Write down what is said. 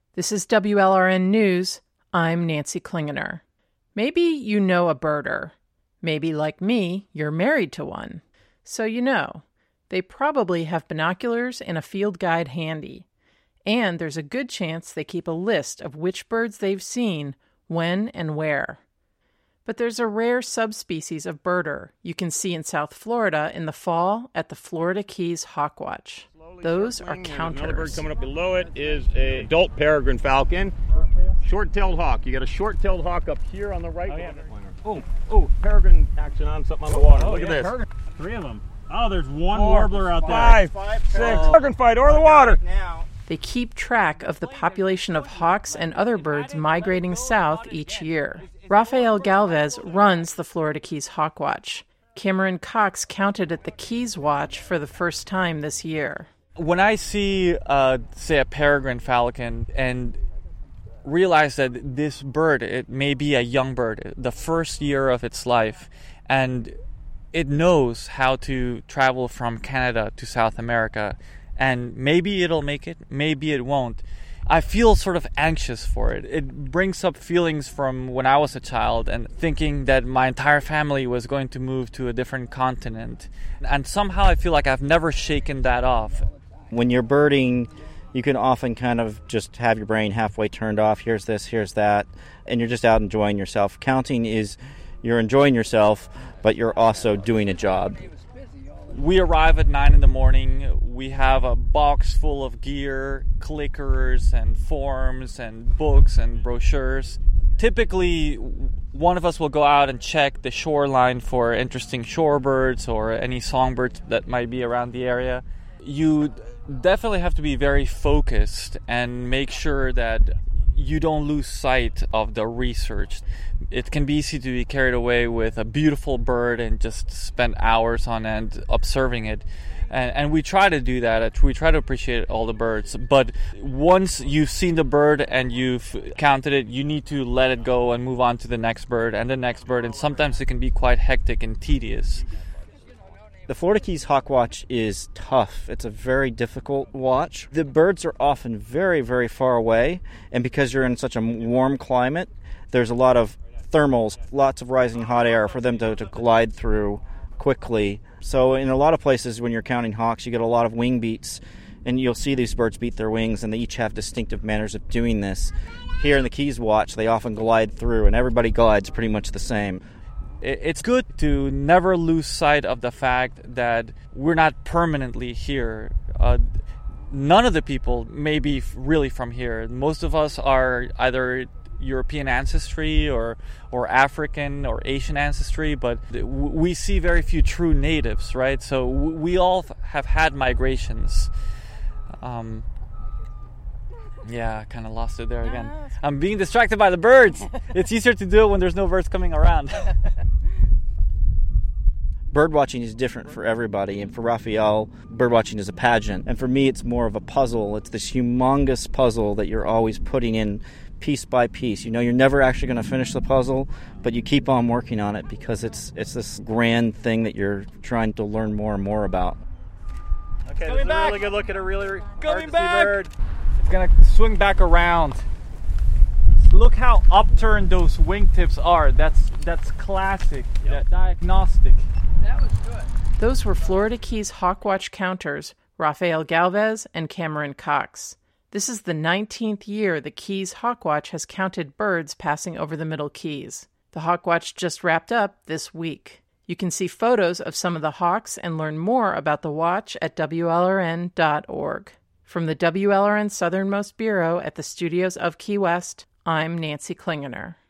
This is WLRN News. I'm Nancy Klingener. Maybe you know a birder. Maybe, like me, you're married to one. So you know, they probably have binoculars and a field guide handy. And there's a good chance they keep a list of which birds they've seen, when, and where. But there's a rare subspecies of birder you can see in South Florida in the fall at the Florida Keys Hawkwatch. Those are counters. Another bird coming up below it is an adult peregrine falcon. Short-tailed hawk. You got a short-tailed hawk up here on the right. Peregrine action on something on the water. Look at this. Peregrine. 3 of them. Oh, there's one warbler out Five, there. 6. Peregrine fight over the water. They keep track of the population of hawks and other birds migrating south each year. Rafael Galvez runs the Florida Keys Hawkwatch. Cameron Cox counted at the Keys Watch for the first time this year. When I see, say, a peregrine falcon and realize that this bird, it may be a young bird, the first year of its life, and it knows how to travel from Canada to South America, and maybe it'll make it, maybe it won't. I feel sort of anxious for it. It brings up feelings from when I was a child and thinking that my entire family was going to move to a different continent. And somehow I feel like I've never shaken that off. When you're birding, you can often kind of just have your brain halfway turned off. Here's this, here's that. And you're just out enjoying yourself. Counting is you're enjoying yourself, but you're also doing a job. We arrive at 9 in the morning. We have a box full of gear, clickers and forms and books and brochures. Typically, one of us will go out and check the shoreline for interesting shorebirds or any songbirds that might be around the area. You definitely have to be very focused and make sure that you don't lose sight of the research. It can be easy to be carried away with a beautiful bird and just spend hours on end observing it. And we try to do that. We try to appreciate all the birds. But once you've seen the bird and you've counted it, you need to let it go and move on to the next bird and the next bird. And sometimes it can be quite hectic and tedious. The Florida Keys Hawkwatch is tough. It's a very difficult watch. The birds are often very, very far away, and because you're in such a warm climate, there's a lot of thermals, lots of rising hot air for them to glide through quickly. So in a lot of places when you're counting hawks, you get a lot of wing beats, and you'll see these birds beat their wings, and they each have distinctive manners of doing this. Here in the Keys Watch, they often glide through, and everybody glides pretty much the same. It's good to never lose sight of the fact that we're not permanently here. None of the people may be really from here. Most of us are either European ancestry or African or Asian ancestry, but we see very few true natives, right? So we all have had migrations. Yeah, I kind of lost it there again. I'm being distracted by the birds. It's easier to do it when there's no birds coming around. Birdwatching is different for everybody, and for Rafael, birdwatching is a pageant. And for me, it's more of a puzzle. It's this humongous puzzle that you're always putting in piece by piece. You know you're never actually going to finish the puzzle, but you keep on working on it because it's this grand thing that you're trying to learn more and more about. Okay, this is a really good look at a really hard to see bird. Gonna swing back around. Look how upturned those wingtips are. That's classic. Yep. Diagnostic. That was good. Those were Florida Keys Hawkwatch counters, Rafael Galvez and Cameron Cox. This is the 19th year the Keys Hawkwatch has counted birds passing over the Middle Keys. The Hawkwatch just wrapped up this week. You can see photos of some of the hawks and learn more about the watch at WLRN.org. From the WLRN Southernmost Bureau at the studios of Key West, I'm Nancy Klingener.